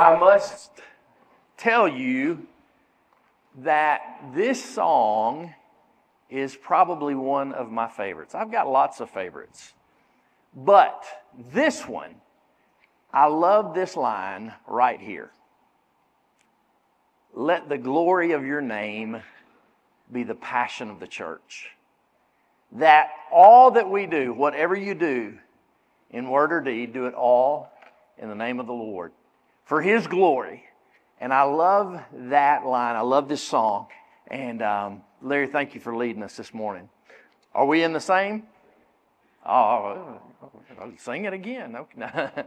I must tell you that this song is probably one of my favorites. I've got lots of favorites, but this one, I love this line right here. Let the glory of your name be the passion of the church. That all that we do, whatever you do, in word or deed, do it all in the name of the Lord, for His glory. And I love that line. I love this song. And Larry, thank you for leading us this morning. Are we in the same? Oh, I'll sing it again. Okay.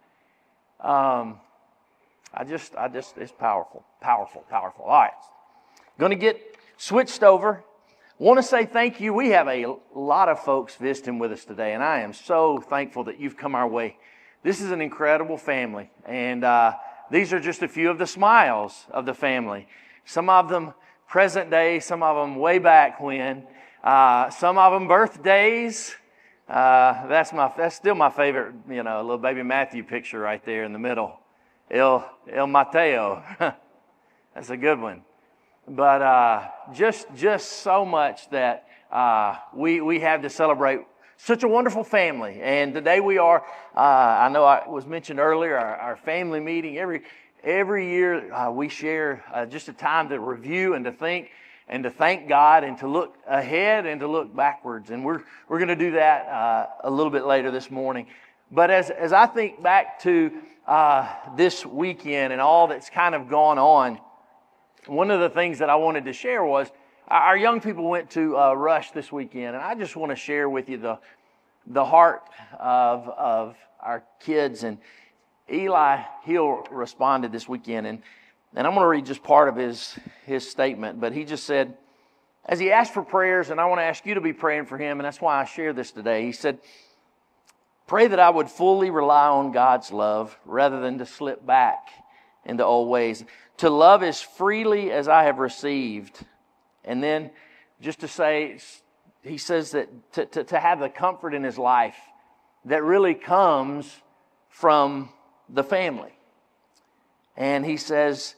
It's powerful. All right. Going to get switched over. Want to say thank you. We have a lot of folks visiting with us today, and I am so thankful that you've come our way. This is an incredible family, and these are just a few of the smiles of the family. Some of them present day, some of them way back when, some of them birthdays. That's still my favorite, little baby Matthew picture right there in the middle. El Mateo. That's a good one. But just so much that we have to celebrate such a wonderful family. And today we are, I know it was mentioned earlier, our family meeting. Every year we share just a time to review and to think and to thank God and to look ahead and to look backwards. And we're going to do that a little bit later this morning. But as I think back to this weekend and all that's kind of gone on, one of the things that I wanted to share was our young people went to Rush this weekend, and I just want to share with you the heart of our kids. And Eli Hill responded this weekend, and I'm going to read just part of his statement. But he just said, as he asked for prayers, and I want to ask you to be praying for him, and that's why I share this today. He said, pray that I would fully rely on God's love rather than to slip back into old ways. To love as freely as I have received. And then just to say, he says that to have the comfort in his life that really comes from the family. And he says,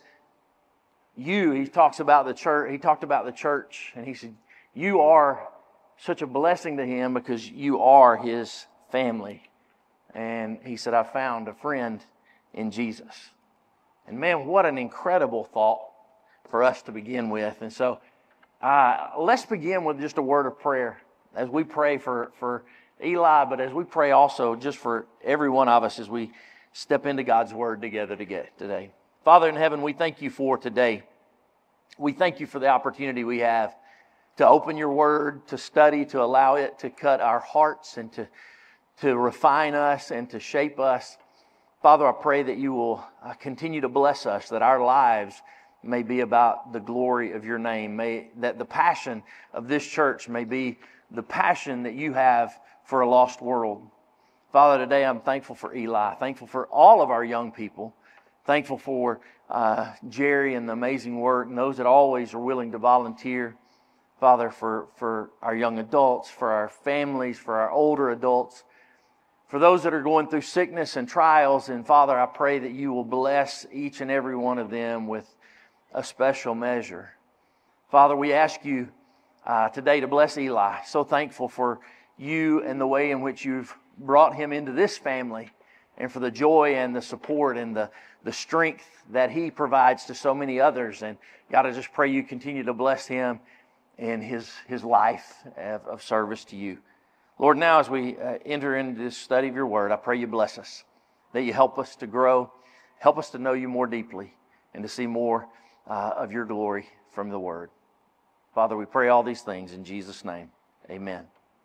he talked about the church, and he said, you are such a blessing to him because you are his family. And he said, I found a friend in Jesus. And man, what an incredible thought for us to begin with. And so let's begin with just a word of prayer as we pray for Eli, but as we pray also just for every one of us as we step into God's Word together today. Father in heaven, we thank you for today. We thank you for the opportunity we have to open your Word, to study, to allow it to cut our hearts and to refine us and to shape us. Father, I pray that you will continue to bless us, that our lives may be about the glory of your name. That the passion of this church may be the passion that you have for a lost world. Father, today I'm thankful for Eli, thankful for all of our young people, thankful for Jerry and the amazing work and those that always are willing to volunteer. Father, for our young adults, for our families, for our older adults, for those that are going through sickness and trials. And Father, I pray that you will bless each and every one of them with a special measure. Father, we ask you today to bless Eli. So thankful for you and the way in which you've brought him into this family, and for the joy and the support and the strength that he provides to so many others. And God, I just pray you continue to bless him in his life of service to you. Lord, now as we enter into this study of your word, I pray you bless us, that you help us to grow, help us to know you more deeply, and to see more of your glory from the word. Father, we pray all these things in Jesus' name. Amen.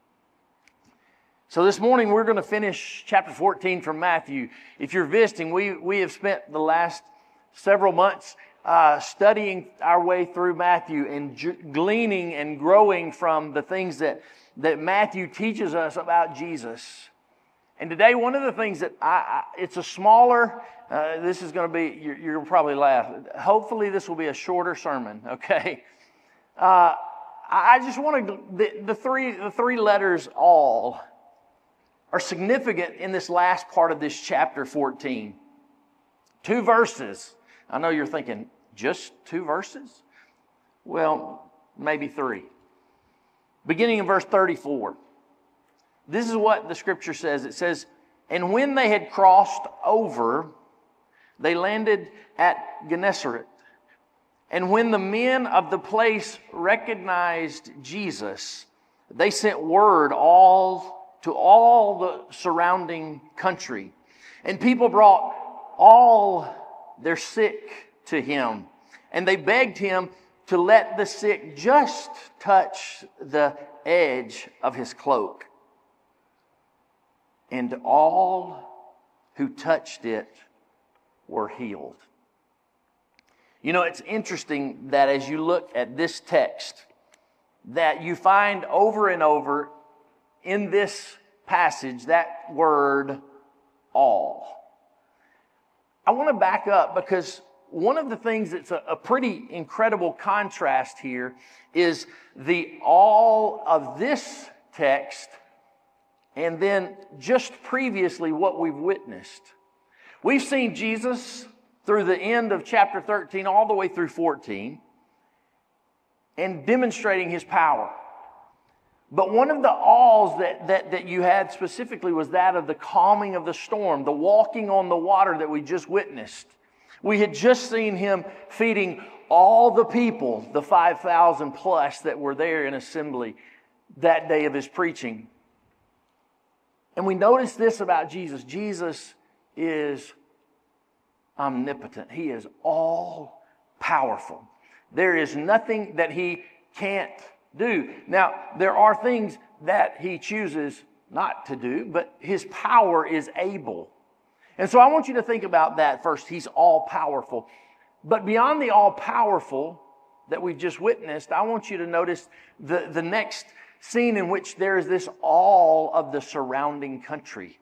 So this morning we're going to finish chapter 14 from Matthew. If you're visiting, we have spent the last several months studying our way through Matthew and gleaning and growing from the things that Matthew teaches us about Jesus. And today, one of the things that it's a smaller, this is going to be, you're going to probably laugh. Hopefully this will be a shorter sermon, okay? I just want to, the three letters all are significant in this last part of this chapter 14. 2 verses. I know you're thinking, just 2 verses? Well, maybe 3. Beginning in verse 34. This is what the scripture says. It says, "And when they had crossed over, they landed at Gennesaret. And when the men of the place recognized Jesus, they sent word to all the surrounding country. And people brought all their sick to him. And they begged him to let the sick just touch the edge of his cloak. And all who touched it were healed." You know, it's interesting that as you look at this text, that you find over and over in this passage that word, all. I want to back up because one of the things that's a pretty incredible contrast here is the all of this text and then just previously what we've witnessed. We've seen Jesus through the end of chapter 13 all the way through 14 and demonstrating his power. But one of the alls that you had specifically was that of the calming of the storm, the walking on the water that we just witnessed. We had just seen him feeding all the people, the 5,000 plus that were there in assembly that day of his preaching. And we notice this about Jesus. Jesus is omnipotent. He is all powerful. There is nothing that he can't do. Now, there are things that he chooses not to do, but his power is able. And so I want you to think about that first. He's all powerful. But beyond the all powerful that we've just witnessed, I want you to notice the next scene in which there is this all of the surrounding country.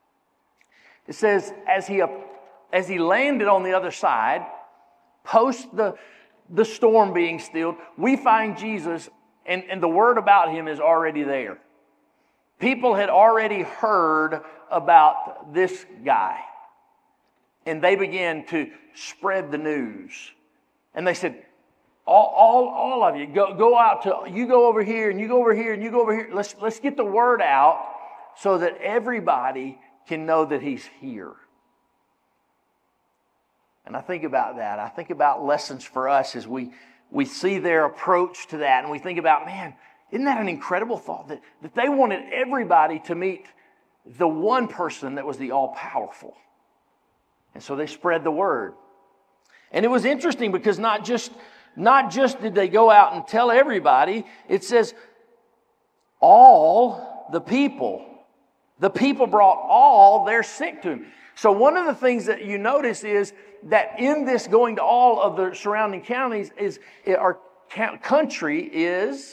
It says, as he landed on the other side, post the storm being stilled, we find Jesus, and the word about him is already there. People had already heard about this guy, and they began to spread the news. And they said, all of you, go out to, you go over here, and you go over here, and you go over here. Let's get the word out so that everybody can know that he's here. And I think about that. I think about lessons for us as we see their approach to that. And we think about, man, isn't that an incredible thought? That they wanted everybody to meet the one person that was the all-powerful. And so they spread the word. And it was interesting because not just did they go out and tell everybody, it says all the people. The people brought all their sick to him. So one of the things that you notice is that in this going to all of the surrounding counties is our country is,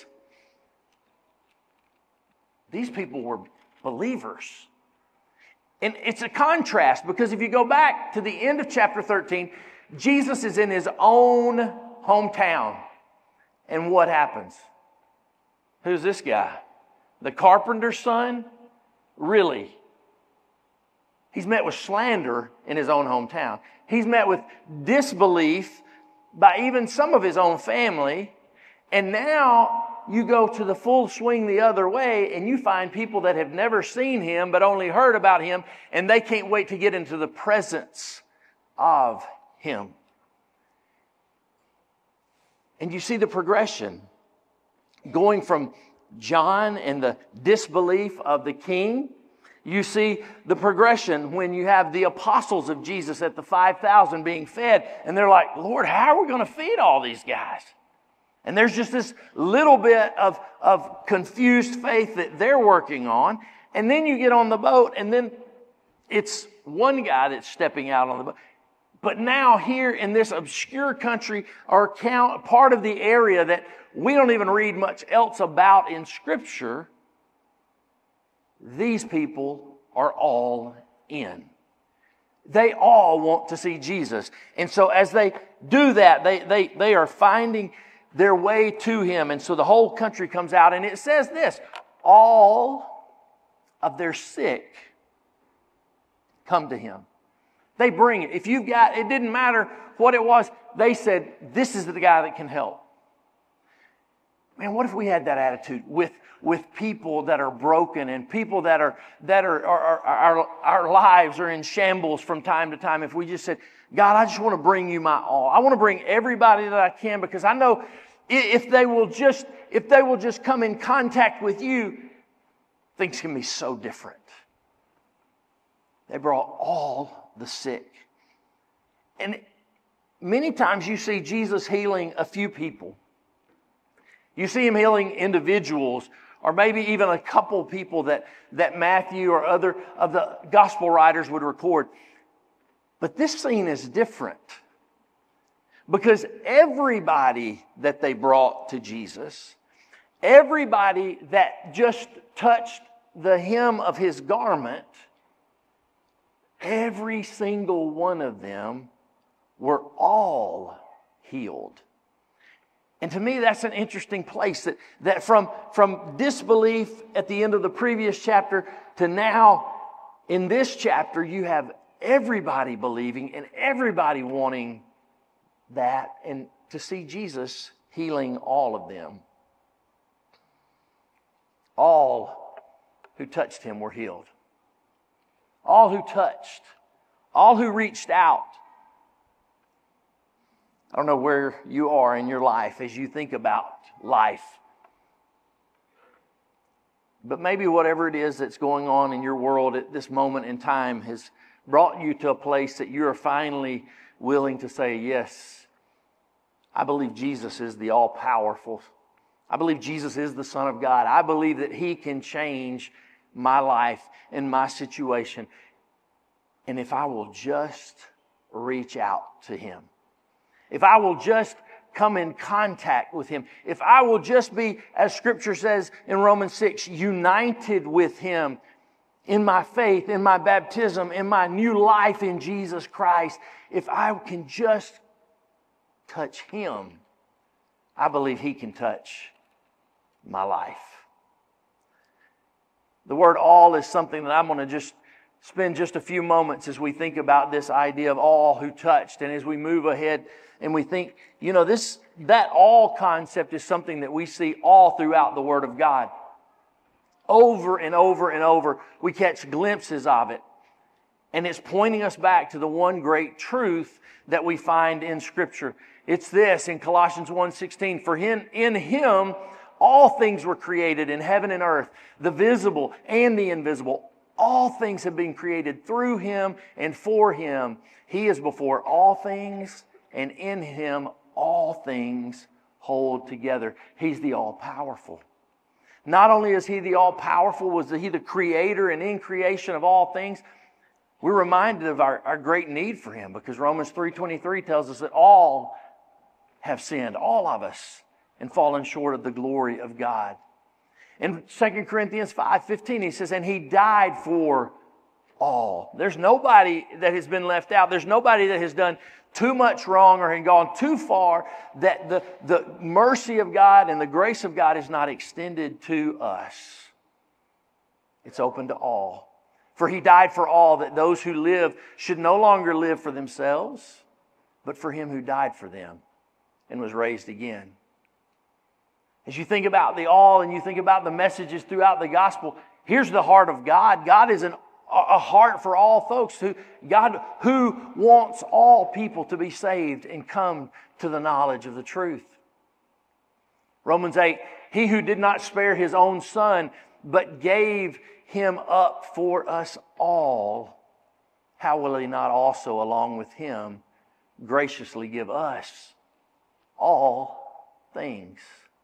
these people were believers. And it's a contrast because if you go back to the end of chapter 13, Jesus is in his own hometown. And what happens? Who's this guy? The carpenter's son? Really? He's met with slander in his own hometown. He's met with disbelief by even some of his own family. And now you go to the full swing the other way and you find people that have never seen him but only heard about him, and they can't wait to get into the presence of him. And you see the progression going from John and the disbelief of the king. You see the progression when you have the apostles of Jesus at the 5,000 being fed. And they're like, Lord, how are we going to feed all these guys? And there's just this little bit of confused faith that they're working on. And then you get on the boat, and then it's one guy that's stepping out on the boat. But now here in this obscure country, or part of the area that we don't even read much else about in Scripture, these people are all in. They all want to see Jesus. And so as they do that, they are finding their way to him. And so the whole country comes out, and it says this: all of their sick come to him. They bring it. If you've got, it didn't matter what it was, they said, this is the guy that can help. Man, what if we had that attitude with people that are broken and people that are our lives are in shambles from time to time? If we just said, God, I just want to bring you my all. I want to bring everybody that I can, because I know if they will just come in contact with you, things can be so different. They brought all the sick. And many times you see Jesus healing a few people. You see him healing individuals, or maybe even a couple people that Matthew or other of the gospel writers would record. But this scene is different, because everybody that they brought to Jesus, everybody that just touched the hem of his garment, every single one of them were all healed. And to me, that's an interesting place, that from disbelief at the end of the previous chapter to now in this chapter, you have everybody believing and everybody wanting that, and to see Jesus healing all of them. All who touched him were healed. All who touched, all who reached out. I don't know where you are in your life as you think about life. But maybe whatever it is that's going on in your world at this moment in time has brought you to a place that you are finally willing to say, yes, I believe Jesus is the all-powerful. I believe Jesus is the Son of God. I believe that he can change my life and my situation. And if I will just reach out to him, if I will just come in contact with him, if I will just be, as Scripture says in Romans 6, united with him in my faith, in my baptism, in my new life in Jesus Christ, if I can just touch him, I believe he can touch my life. The word all is something that I'm going to just spend just a few moments as we think about this idea of all who touched, and as we move ahead and we think, that all concept is something that we see all throughout the Word of God. Over and over and over, we catch glimpses of it. And it's pointing us back to the one great truth that we find in Scripture. It's this in Colossians 1:16, for in him all things were created in heaven and earth, the visible and the invisible. All things have been created through him and for him. He is before all things, and in him all things hold together. He's the all-powerful. Not only is he the all-powerful, was he the creator and in creation of all things, we're reminded of our great need for him, because Romans 3:23 tells us that all have sinned, all of us, and fallen short of the glory of God. In 2 Corinthians 5:15, he says, and he died for all. There's nobody that has been left out. There's nobody that has done too much wrong or has gone too far that the mercy of God and the grace of God is not extended to us. It's open to all. For he died for all, that those who live should no longer live for themselves, but for him who died for them and was raised again. As you think about the all and you think about the messages throughout the gospel, here's the heart of God. God is a heart for all folks. God who wants all people to be saved and come to the knowledge of the truth. Romans 8, he who did not spare his own son, but gave him up for us all, how will he not also, along with him, graciously give us all things?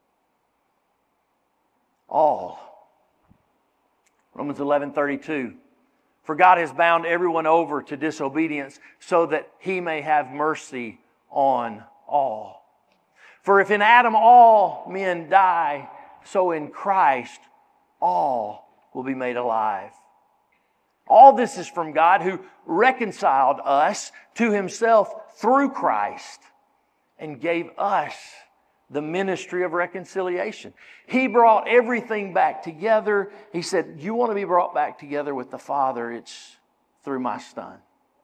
All. Romans 11:32. For God has bound everyone over to disobedience, so that he may have mercy on all. For if in Adam all men die, so in Christ all will be made alive. All this is from God, who reconciled us to himself through Christ and gave us the ministry of reconciliation. He brought everything back together. He said, you want to be brought back together with the Father? It's through my Son.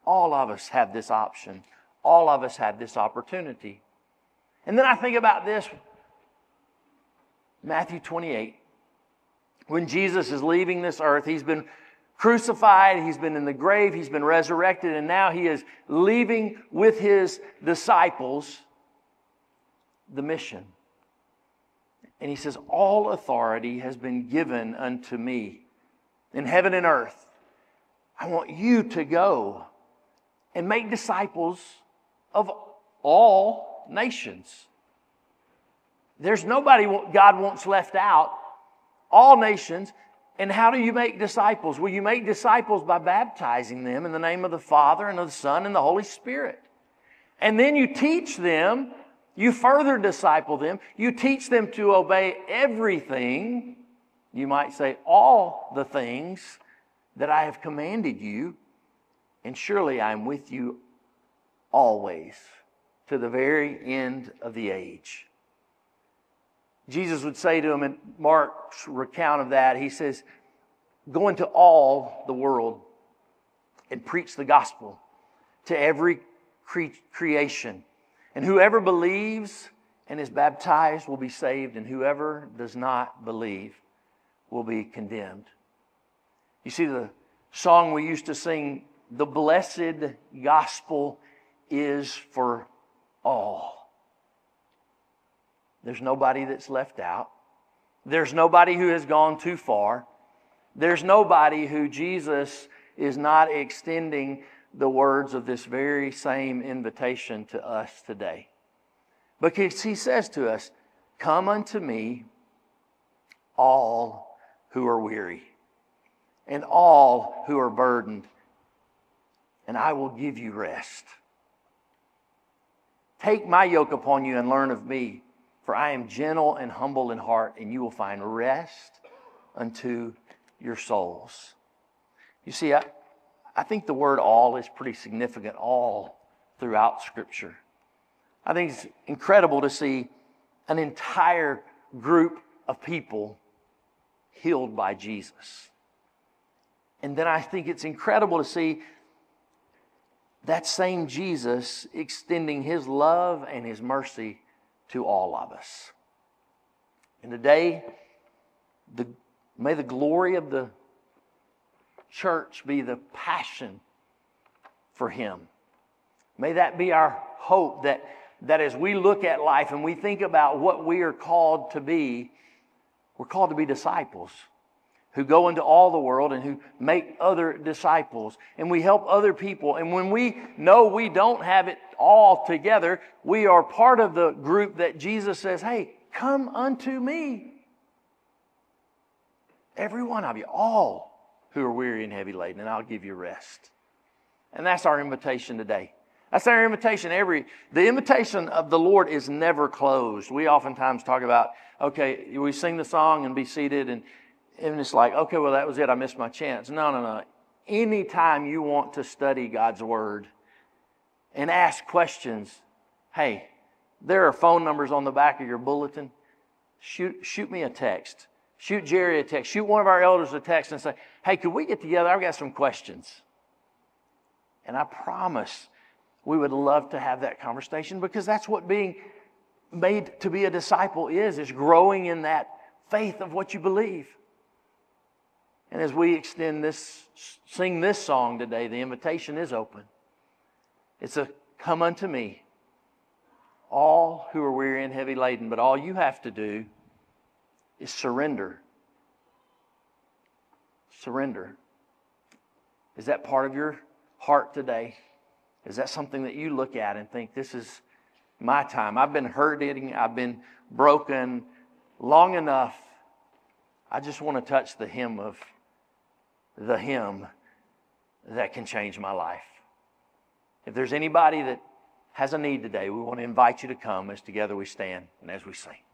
All of us have this option. All of us have this opportunity. And then I think about this, Matthew 28. When Jesus is leaving this earth, He's been crucified, He's been in the grave, He's been resurrected, and now He is leaving with His disciples the mission. And He says, all authority has been given unto me in heaven and earth. I want you to go and make disciples of all nations. There's nobody God wants left out. All nations. And how do you make disciples? Well, you make disciples by baptizing them in the name of the Father and of the Son and the Holy Spirit. And then you teach them, you further disciple them, you teach them to obey everything, you might say all the things that I have commanded you, and surely I am with you always to the very end of the age. Jesus would say to him in Mark's recount of that, He says, go into all the world and preach the gospel to every creation. And whoever believes and is baptized will be saved, and whoever does not believe will be condemned. You see, the song we used to sing, the blessed gospel is for all. There's nobody that's left out. There's nobody who has gone too far. There's nobody who Jesus is not extending the words of this very same invitation to us today. Because He says to us, come unto me, all who are weary, and all who are burdened, and I will give you rest. Take my yoke upon you and learn of me, for I am gentle and humble in heart, and you will find rest unto your souls. You see, I think the word all is pretty significant all throughout Scripture. I think it's incredible to see an entire group of people healed by Jesus. And then I think it's incredible to see that same Jesus extending His love and His mercy to all of us. And today, may the glory of the church be the passion for Him. May that be our hope, that as we look at life and we think about what we are called to be, we're called to be disciples who go into all the world and who make other disciples. And we help other people. And when we know we don't have it all together, we are part of the group that Jesus says, hey, come unto me. Every one of you, all who are weary and heavy laden, and I'll give you rest. And that's our invitation today. That's our invitation. The invitation of the Lord is never closed. We oftentimes talk about, okay, we sing the song and be seated, and it's like, okay, well, that was it. I missed my chance. No. Anytime you want to study God's Word and ask questions, hey, there are phone numbers on the back of your bulletin. Shoot me a text. Shoot Jerry a text. Shoot one of our elders a text and say, hey, could we get together? I've got some questions. And I promise we would love to have that conversation, because that's what being made to be a disciple is growing in that faith of what you believe. And as we sing this song today, the invitation is open. It's a come unto me, all who are weary and heavy laden. But all you have to do is surrender. Surrender. Is that part of your heart today? Is that something that you look at and think, this is my time? I've been hurting. I've been broken long enough. I just want to touch the hem that can change my life. If there's anybody that has a need today, we want to invite you to come as together we stand and as we sing.